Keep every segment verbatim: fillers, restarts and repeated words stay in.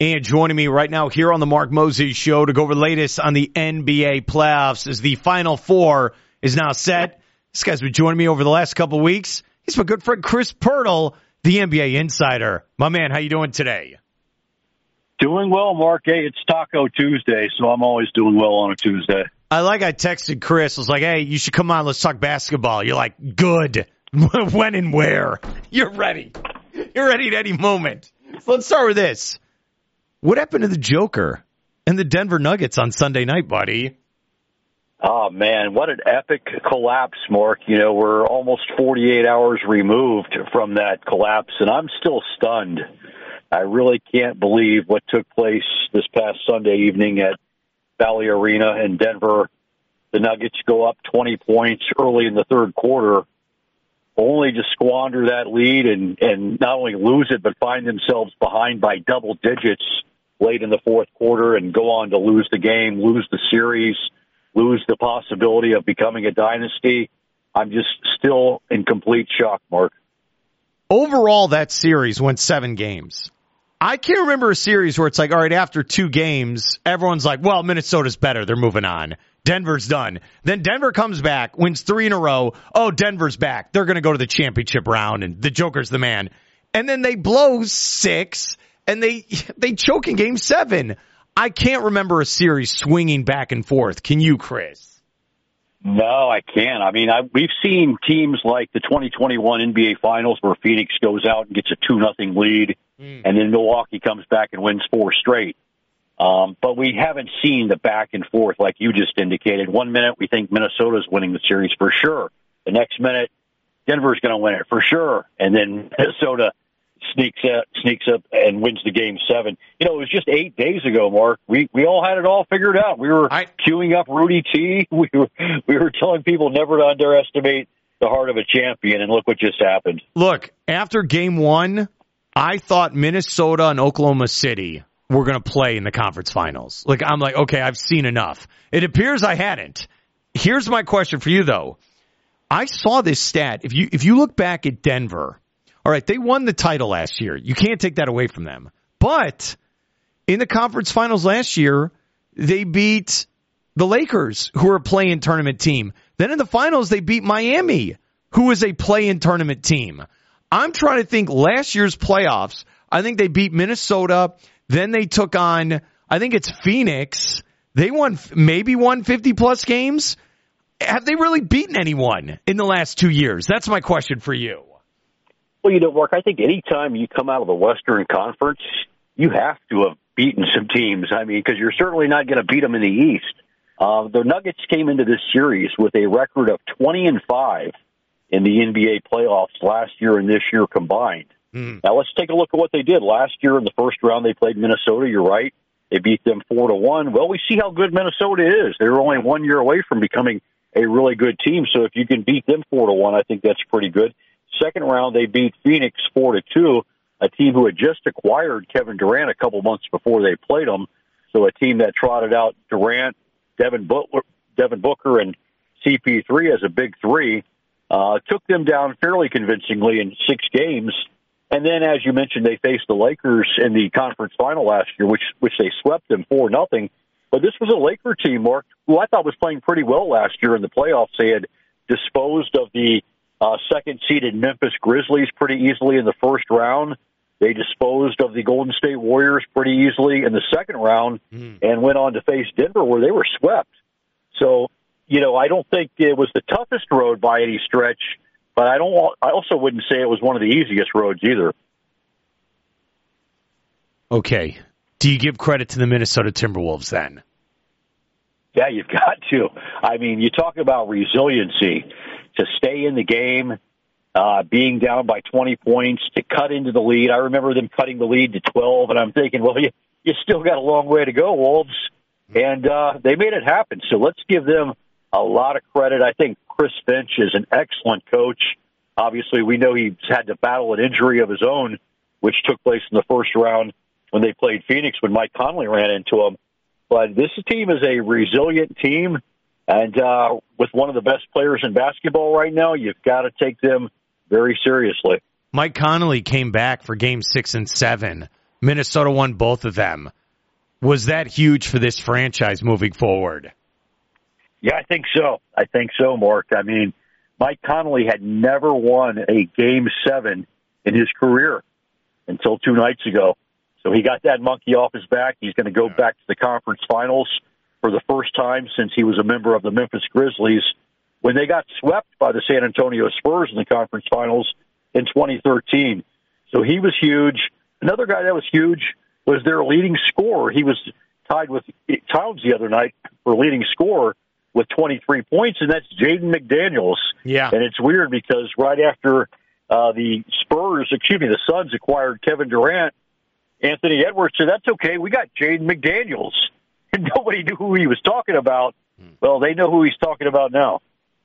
And joining me right now here on the Mark Moses Show to go over the latest on the N B A playoffs as the Final Four is now set. This guy's been joining me over the last couple of weeks. He's my good friend Chris Pirtle, the N B A insider. My man, how you doing today? Doing well, Mark. Hey, it's Taco Tuesday, so I'm always doing well on a Tuesday. I like I texted Chris. I was like, hey, you should come on. Let's talk basketball. You're like, good. When and where? You're ready. You're ready at any moment. So let's start with this. What happened to the Joker and the Denver Nuggets on Sunday night, buddy? Oh, man, what an epic collapse, Mark. You know, we're almost forty-eight hours removed from that collapse, and I'm still stunned. I really can't believe what took place this past Sunday evening at Valley Arena in Denver. The Nuggets go up twenty points early in the third quarter, only to squander that lead and, and not only lose it, but find themselves behind by double digits late in the fourth quarter and go on to lose the game, lose the series, lose the possibility of becoming a dynasty. I'm just still in complete shock, Mark. Overall, that series went seven games. I can't remember a series where it's like, all right, after two games, everyone's like, well, Minnesota's better. They're moving on. Denver's done. Then Denver comes back, wins three in a row. Oh, Denver's back. They're going to go to the championship round, and the Joker's the man. And then they blow six, and they they choke in game seven. I can't remember a series swinging back and forth. Can you, Chris? No, I can't. I mean, I, we've seen teams like the twenty twenty-one N B A Finals where Phoenix goes out and gets a two nothing lead, mm. and then Milwaukee comes back and wins four straight. Um, but we haven't seen the back and forth like you just indicated. One minute we think Minnesota's winning the series for sure. The next minute, Denver's going to win it for sure. And then Minnesota sneaks up, sneaks up and wins the game seven. You know, it was just eight days ago, Mark. We we all had it all figured out. We were I, queuing up Rudy T. We were we were telling people never to underestimate the heart of a champion, and look what just happened. Look, after game one, I thought Minnesota and Oklahoma City were going to play in the conference finals. Like, I'm like, okay, I've seen enough. It appears I hadn't. Here's my question for you, though. I saw this stat. If you if you look back at Denver, all right, they won the title last year. You can't take that away from them. But in the conference finals last year, they beat the Lakers, who are a play-in tournament team. Then in the finals, they beat Miami, who is a play-in tournament team. I'm trying to think last year's playoffs. I think they beat Minnesota. Then they took on, I think it's Phoenix. They won, maybe won fifty-plus games. Have they really beaten anyone in the last two years? That's my question for you. Well, you know, Mark, I think any time you come out of the Western Conference, you have to have beaten some teams. I mean, because you're certainly not going to beat them in the East. Uh, the Nuggets came into this series with a record of twenty and five in the N B A playoffs last year and this year combined. Mm. Now, let's take a look at what they did. Last year in the first round, they played Minnesota. You're right. They beat them four to one. Well, we see how good Minnesota is. They were only one year away from becoming a really good team. So if you can beat them four to one, I think that's pretty good. Second round, they beat Phoenix four to two, a team who had just acquired Kevin Durant a couple months before they played him. So a team that trotted out Durant, Devin Booker, Devin Booker, and C P three as a big three, uh, took them down fairly convincingly in six games. And then, as you mentioned, they faced the Lakers in the conference final last year, which which they swept them four nothing. But this was a Laker team, Mark, who I thought was playing pretty well last year in the playoffs. They had disposed of the uh, second-seeded Memphis Grizzlies pretty easily in the first round. They disposed of the Golden State Warriors pretty easily in the second round mm. and went on to face Denver, where they were swept. So, you know, I don't think it was the toughest road by any stretch, but I don't. I also wouldn't say it was one of the easiest roads either. Okay. Do you give credit to the Minnesota Timberwolves then? Yeah, you've got to. I mean, you talk about resiliency to stay in the game, uh, being down by twenty points, to cut into the lead. I remember them cutting the lead to twelve, and I'm thinking, well, you, you still got a long way to go, Wolves. And uh, they made it happen. So let's give them a lot of credit. I think Chris Finch is an excellent coach. Obviously, we know he's had to battle an injury of his own, which took place in the first round when they played Phoenix when Mike Conley ran into him. But this team is a resilient team, and uh, with one of the best players in basketball right now, you've got to take them very seriously. Mike Conley came back for game six and seven Minnesota won both of them. Was that huge for this franchise moving forward? Yeah, I think so. I think so, Mark. I mean, Mike Conley had never won a Game seven in his career until two nights ago. So he got that monkey off his back. He's going to go back to the conference finals for the first time since he was a member of the Memphis Grizzlies when they got swept by the San Antonio Spurs in the conference finals in twenty thirteen. So he was huge. Another guy that was huge was their leading scorer. He was tied with Towns the other night for leading scorer with twenty-three points, and that's Jaden McDaniels. Yeah. And it's weird because right after uh, the Spurs, excuse me, the Suns acquired Kevin Durant, Anthony Edwards said, that's okay, we got Jaden McDaniels. And nobody knew who he was talking about. Well, they know who he's talking about now.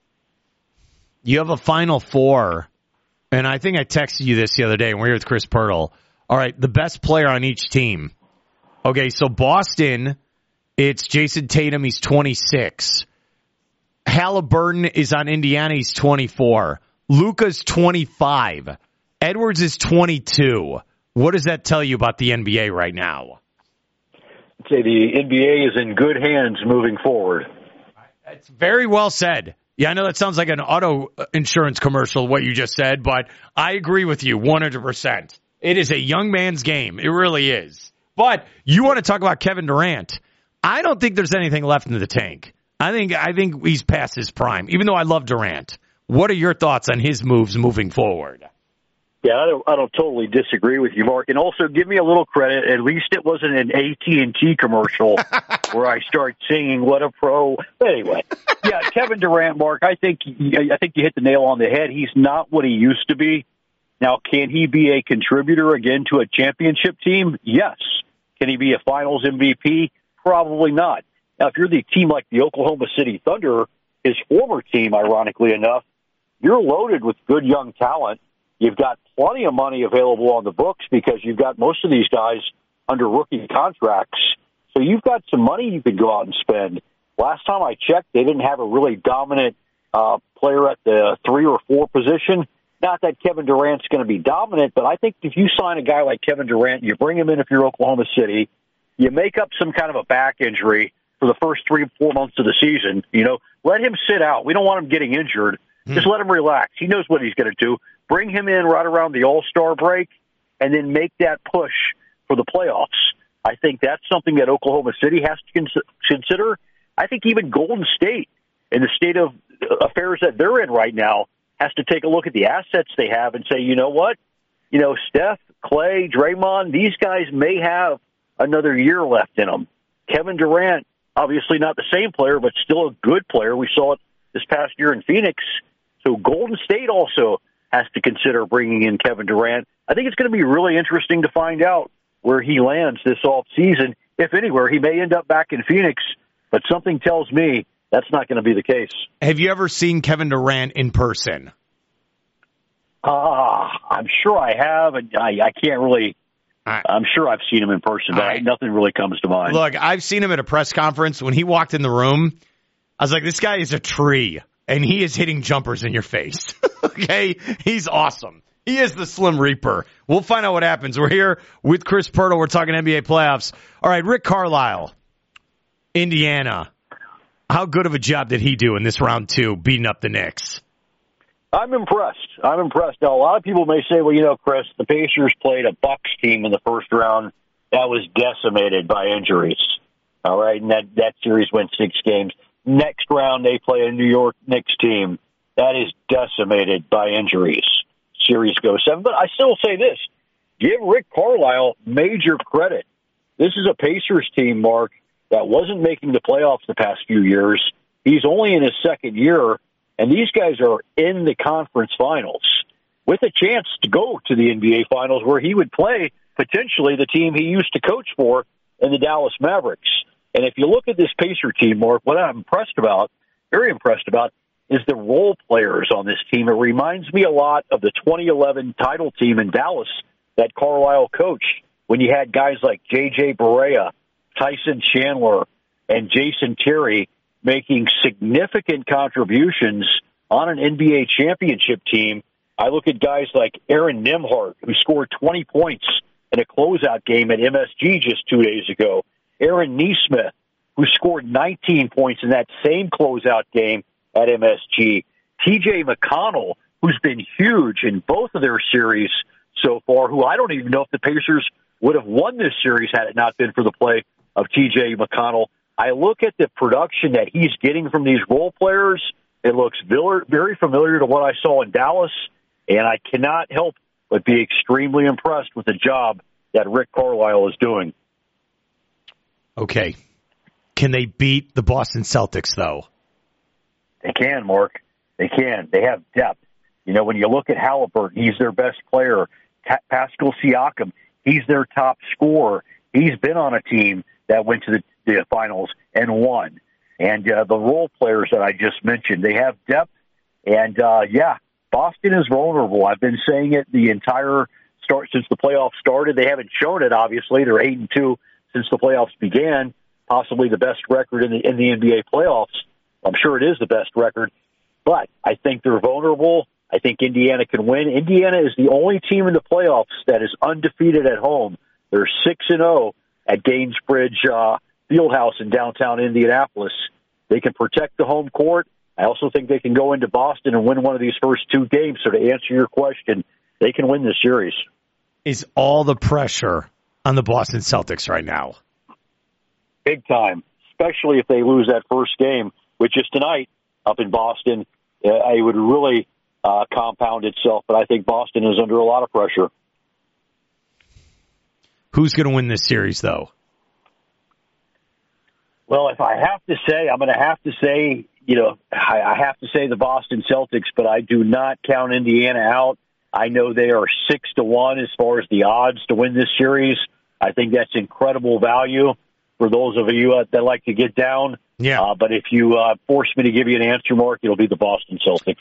You have a Final Four, and I think I texted you this the other day when we were with Chris Pirtle. All right, the best player on each team. Okay, so Boston, it's Jason Tatum, he's twenty-six. Halliburton is on Indiana, he's twenty-four. Luka's twenty-five. Edwards is twenty-two. What does that tell you about the N B A right now? I'd say the N B A is in good hands moving forward. It's very well said. Yeah, I know that sounds like an auto insurance commercial, what you just said, but I agree with you one hundred percent. It is a young man's game. It really is. But you want to talk about Kevin Durant. I don't think there's anything left in the tank. I think I think he's past his prime, even though I love Durant. What are your thoughts on his moves moving forward? Yeah, I don't, I don't totally disagree with you, Mark. And also, give me a little credit. At least it wasn't an A T and T commercial where I start singing "What a Pro." Anyway, yeah, Kevin Durant, Mark. I think I think you hit the nail on the head. He's not what he used to be. Now, can he be a contributor again to a championship team? Yes. Can he be a Finals M V P? Probably not. Now, if you're the team like the Oklahoma City Thunder, his former team, ironically enough, you're loaded with good young talent. You've got plenty of money available on the books because you've got most of these guys under rookie contracts. So you've got some money you could go out and spend. Last time I checked, they didn't have a really dominant uh, player at the three or four position. Not that Kevin Durant's going to be dominant, but I think if you sign a guy like Kevin Durant, you bring him in if you're Oklahoma City, you make up some kind of a back injury for the first three, four months of the season. You know, let him sit out. We don't want him getting injured. Hmm. Just let him relax. He knows what he's going to do. Bring him in right around the All-Star break and then make that push for the playoffs. I think that's something that Oklahoma City has to cons- consider. I think even Golden State, in the state of affairs that they're in right now, has to take a look at the assets they have and say, you know what? You know, Steph, Clay, Draymond, these guys may have another year left in them. Kevin Durant, obviously not the same player, but still a good player. We saw it this past year in Phoenix. So Golden State also has to consider bringing in Kevin Durant. I think it's going to be really interesting to find out where he lands this offseason. If anywhere, he may end up back in Phoenix, but something tells me that's not going to be the case. Have you ever seen Kevin Durant in person? Ah, uh, I'm sure I have, and I, I can't really. Right. I'm sure I've seen him in person, but right. nothing really comes to mind. Look, I've seen him at a press conference. When he walked in the room, I was like, this guy is a tree, and he is hitting jumpers in your face. Okay? He's awesome. He is the Slim Reaper. We'll find out what happens. We're here with Chris Pirtle. We're talking N B A playoffs. All right, Rick Carlisle, Indiana. How good of a job did he do in this round two, beating up the Knicks? I'm impressed. I'm impressed. Now, a lot of people may say, well, you know, Chris, the Pacers played a Bucks team in the first round that was decimated by injuries. All right, and that, that series went six games. Next round, they play a New York Knicks team that is decimated by injuries. Series goes seven. But I still say this. Give Rick Carlisle major credit. This is a Pacers team, Mark, that wasn't making the playoffs the past few years. He's only in his second year, and these guys are in the conference finals with a chance to go to the N B A finals where he would play potentially the team he used to coach for in the Dallas Mavericks. And if you look at this Pacer team, Mark, what I'm impressed about, very impressed about, is the role players on this team. It reminds me a lot of the twenty eleven title team in Dallas that Carlisle coached when you had guys like J J Barea, Tyson Chandler, and Jason Terry making significant contributions on an N B A championship team. I look at guys like Aaron Nimhart, who scored twenty points in a closeout game at M S G just two days ago. Aaron Nesmith, who scored nineteen points in that same closeout game at M S G. T J McConnell, who's been huge in both of their series so far, who I don't even know if the Pacers would have won this series had it not been for the play of T J McConnell. I look at the production that he's getting from these role players. It looks very familiar to what I saw in Dallas, and I cannot help but be extremely impressed with the job that Rick Carlisle is doing. Okay. Can they beat the Boston Celtics, though? They can, Mark. They can. They have depth. You know, when you look at Halliburton, he's their best player. Ta- Pascal Siakam, he's their top scorer. He's been on a team that went to the, the finals and won. And uh, the role players that I just mentioned, they have depth. And, uh, yeah, Boston is vulnerable. I've been saying it the entire start since the playoffs started. They haven't shown it, obviously. They're eight and two since the playoffs began, possibly the best record in the, in the N B A playoffs. I'm sure it is the best record. But I think they're vulnerable. I think Indiana can win. Indiana is the only team in the playoffs that is undefeated at home. They're six and oh at Gainesbridge uh, Fieldhouse in downtown Indianapolis. They can protect the home court. I also think they can go into Boston and win one of these first two games. So to answer your question, they can win this series. Is all the pressure on the Boston Celtics right now? Big time, especially if they lose that first game, which is tonight up in Boston. Uh, it would really uh, compound itself, but I think Boston is under a lot of pressure. Who's going to win this series, though? Well, if I have to say, I'm going to have to say, you know, I, I have to say the Boston Celtics, but I do not count Indiana out. I know they are six to one as far as the odds to win this series. I think that's incredible value for those of you uh, that like to get down. Yeah. Uh, but if you uh, force me to give you an answer, Mark, it'll be the Boston Celtics.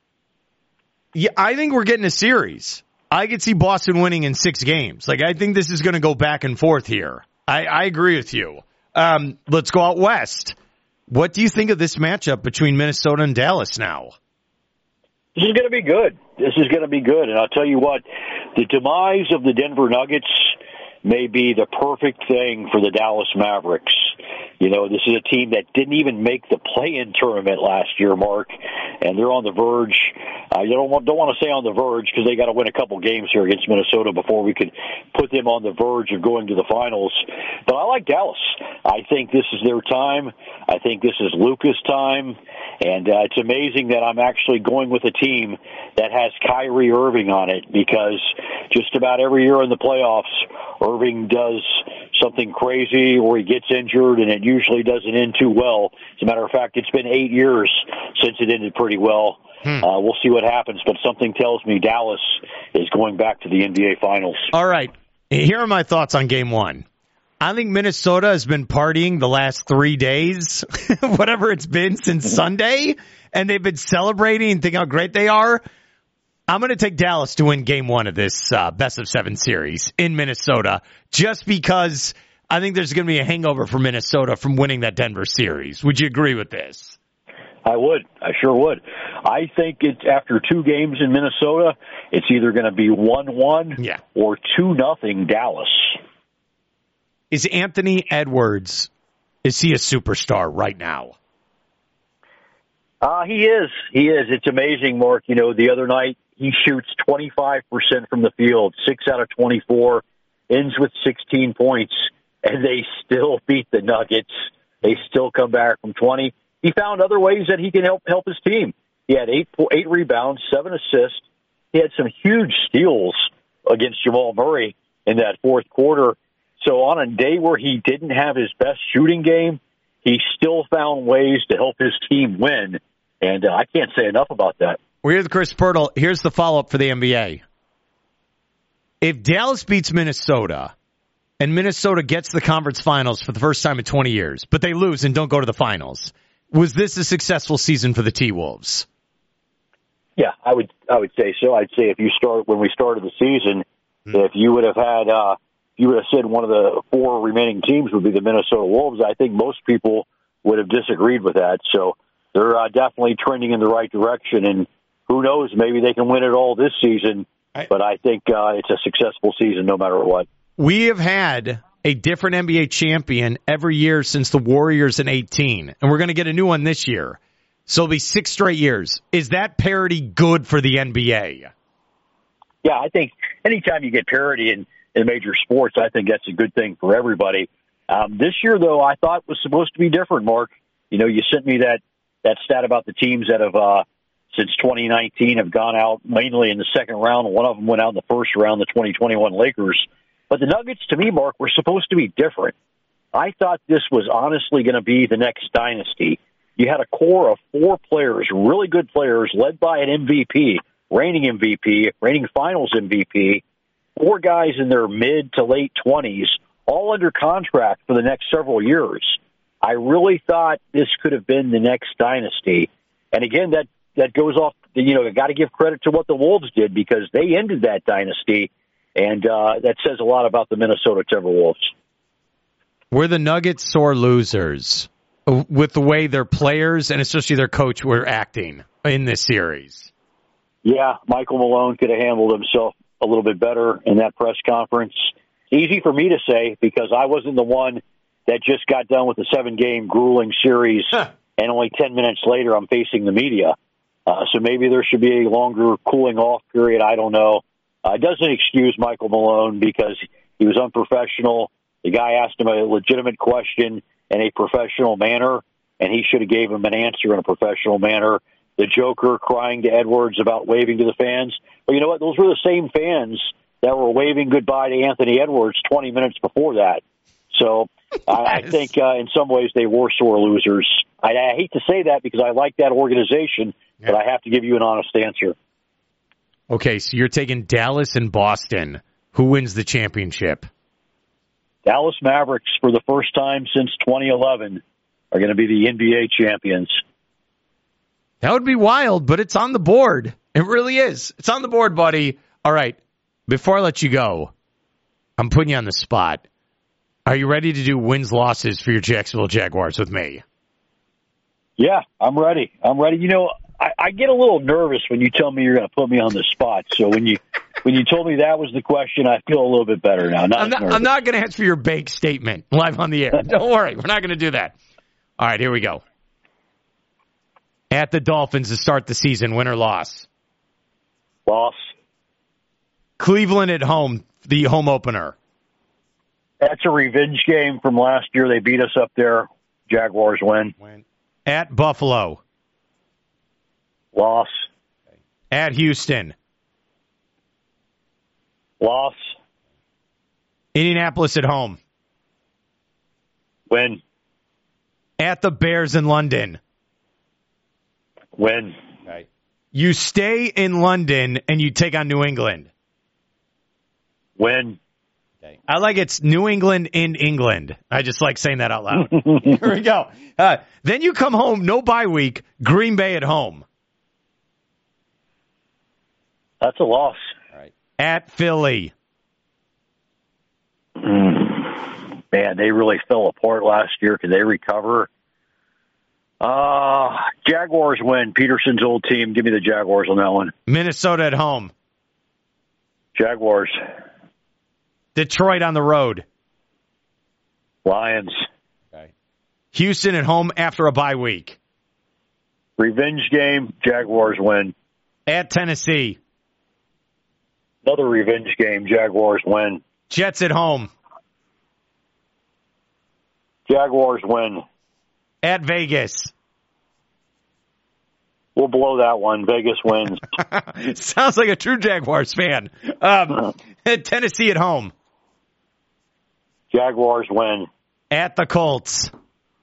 Yeah, I think we're getting a series. I could see Boston winning in six games. Like, I think this is going to go back and forth here. I, I agree with you. Um, let's go out west. What do you think of this matchup between Minnesota and Dallas now? This is going to be good. This is going to be good. And I'll tell you what, the demise of the Denver Nuggets may be the perfect thing for the Dallas Mavericks. You know, this is a team that didn't even make the play-in tournament last year, Mark, and they're on the verge. Uh, you don't want, don't want to say on the verge because they got to win a couple games here against Minnesota before we could put them on the verge of going to the finals. But I like Dallas. I think this is their time. I think this is Luka's time. And uh, it's amazing that I'm actually going with a team that has Kyrie Irving on it because just about every year in the playoffs, Irving does something crazy or he gets injured, and it usually doesn't end too well. As a matter of fact, it's been eight years since it ended pretty well. Hmm. Uh, we'll see what happens, but something tells me Dallas is going back to the N B A Finals. All right. Here are my thoughts on Game one. I think Minnesota has been partying the last three days, whatever it's been since Sunday, and they've been celebrating and thinking how great they are. I'm going to take Dallas to win Game one of this uh, best of seven series in Minnesota just because I think there's going to be a hangover for Minnesota from winning that Denver series. Would you agree with this? I would. I sure would. I think it's after two games in Minnesota, it's either going to be one one yeah. or two nothing Dallas. Is Anthony Edwards, is he a superstar right now? Uh, he is. He is. It's amazing, Mark. You know, the other night he shoots twenty-five percent from the field, six out of twenty-four, ends with sixteen points, and they still beat the Nuggets. They still come back from twenty. He found other ways that he can help help his team. He had eight eight rebounds, seven assists. He had some huge steals against Jamal Murray in that fourth quarter. So on a day where he didn't have his best shooting game, he still found ways to help his team win. And uh, I can't say enough about that. We're here with Chris Pirtle. Here's the follow-up for the N B A. If Dallas beats Minnesota and Minnesota gets the conference finals for the first time in twenty years, but they lose and don't go to the finals, was this a successful season for the T-Wolves? Yeah, I would I would say so. I'd say if you start when we started the season, mm-hmm. if you would have had uh, you would have said one of the four remaining teams would be the Minnesota Wolves, I think most people would have disagreed with that. So they're uh, definitely trending in the right direction, and who knows, maybe they can win it all this season I, but I think uh, it's a successful season no matter what. We have had a different N B A champion every year since the Warriors in eighteen, and we're going to get a new one this year. So it'll be six straight years. Is that parity good for the N B A? Yeah, I think anytime you get parity in, in major sports, I think that's a good thing for everybody. Um, this year, though, I thought was supposed to be different, Mark. You know, you sent me that, that stat about the teams that have, uh, since twenty nineteen, have gone out mainly in the second round. One of them went out in the first round, the twenty twenty-one Lakers. But the Nuggets, to me, Mark, were supposed to be different. I thought this was honestly going to be the next dynasty. You had a core of four players, really good players, led by an M V P, reigning M V P, reigning finals M V P, four guys in their mid to late twenties, all under contract for the next several years. I really thought this could have been the next dynasty. And again, that, that goes off, you know, got to give credit to what the Wolves did because they ended that dynasty, and uh, that says a lot about the Minnesota Timberwolves. Were the Nuggets sore losers with the way their players and especially their coach were acting in this series? Yeah, Michael Malone could have handled himself a little bit better in that press conference. Easy for me to say because I wasn't the one that just got done with a seven-game grueling series, huh. and only ten minutes later I'm facing the media. Uh, so maybe there should be a longer cooling-off period. I don't know. Uh, it doesn't excuse Michael Malone because he was unprofessional. The guy asked him a legitimate question in a professional manner, and he should have gave him an answer in a professional manner. The Joker crying to Edwards about waving to the fans. But you know what? Those were the same fans that were waving goodbye to Anthony Edwards twenty minutes before that. So yes. I, I think uh, in some ways they were sore losers. I, I hate to say that because I like that organization, yeah. but I have to give you an honest answer. Okay, so you're taking Dallas and Boston. Who wins the championship? Dallas Mavericks, for the first time since twenty eleven, are going to be the N B A champions. That would be wild, but it's on the board. It really is. It's on the board, buddy. All right, before I let you go, I'm putting you on the spot. Are you ready to do wins, losses for your Jacksonville Jaguars with me? Yeah, I'm ready. I'm ready. You know, I, I get a little nervous when you tell me you're going to put me on the spot. So when you when you told me that was the question, I feel a little bit better now. Not I'm not, I'm not going to answer your bank statement live on the air. Don't worry. We're not going to do that. All right, here we go. At the Dolphins to start the season, win or loss? Loss. Cleveland at home, the home opener. That's a revenge game from last year. They beat us up there. Jaguars win. Win. At Buffalo. Loss. At Houston. Loss. Indianapolis at home. Win. At the Bears in London. Win. Okay. You stay in London and you take on New England. Win. Okay. I like it's New England in England. I just like saying that out loud. Here we go. Uh, then you come home, no bye week, Green Bay at home. That's a loss. All right. At Philly. Mm. Man, they really fell apart last year. Can they recover? Uh, Jaguars win. Peterson's old team. Give me the Jaguars on that one. Minnesota at home. Jaguars. Detroit on the road. Lions. Okay. Houston at home after a bye week. Revenge game. Jaguars win. At Tennessee. Another revenge game. Jaguars win. Jets at home. Jaguars win. At Vegas. We'll blow that one. Vegas wins. Sounds like a true Jaguars fan. Um, Tennessee at home. Jaguars win. At the Colts.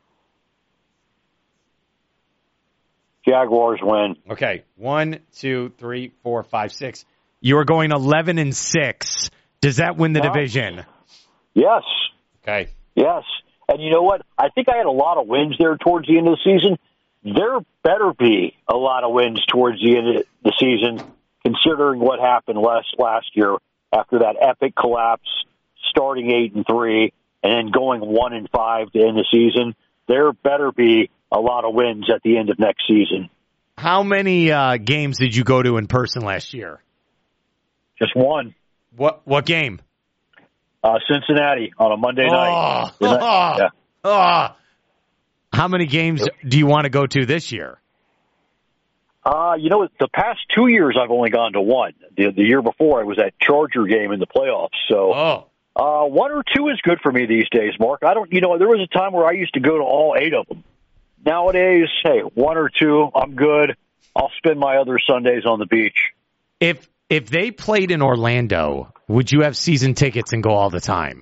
Jaguars win. Okay. One, two, three, four, five, six. You are going eleven and six. Does that win the wow. division? Yes. Okay. Yes. And you know what? I think I had a lot of wins there towards the end of the season. There better be a lot of wins towards the end of the season, considering what happened last last year after that epic collapse, starting eight and three, and then going one and five to end the season. There better be a lot of wins at the end of next season. How many uh, games did you go to in person last year? Just one. What what game? Uh, Cincinnati on a Monday oh, night. Oh, yeah. oh. How many games do you want to go to this year? Uh, you know, the past two years I've only gone to one. The, the year before I was at Charger game in the playoffs. So oh. uh, one or two is good for me these days, Mark. I don't, you know, there was a time where I used to go to all eight of them. Nowadays, hey, one or two, I'm good. I'll spend my other Sundays on the beach. If if they played in Orlando, would you have season tickets and go all the time?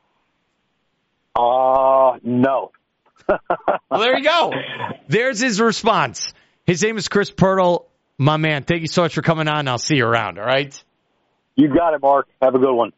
Uh, no. Well, there you go. There's his response. His name is Chris Pirtle. My man, thank you so much for coming on. I'll see you around, all right? You got it, Mark. Have a good one.